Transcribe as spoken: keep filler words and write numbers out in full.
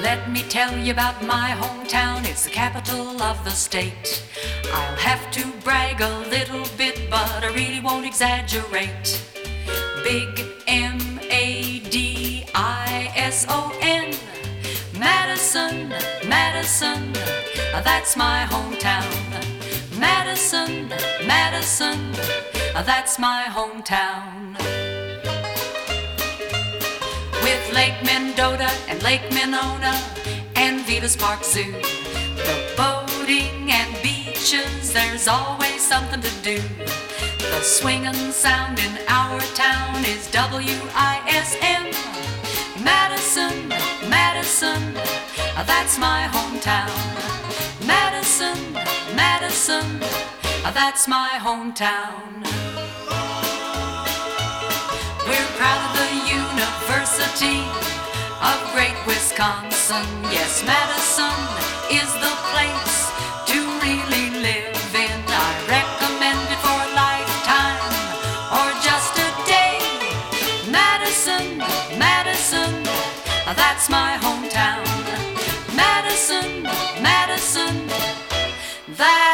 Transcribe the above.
Let me tell you about my hometown, it's the capital of the state. I'll have to brag a little bit, but I really won't exaggerate. Big M A D I S O N, Madison, Madison, that's my hometown. Madison, Madison, that's my hometown. With Lake Mendota and Lake Minona and Vilas Park Zoo, the boating and beaches, there's always something to do. The swingin' sound in our town is W I S M. Madison, Madison, that's my hometown. Madison, Madison, that's my hometown. We're proud of the University of Great Wisconsin. Yes, Madison is the place to really live in. I recommend it for a lifetime or just a day. Madison, Madison, that's my hometown. Madison, Madison, that's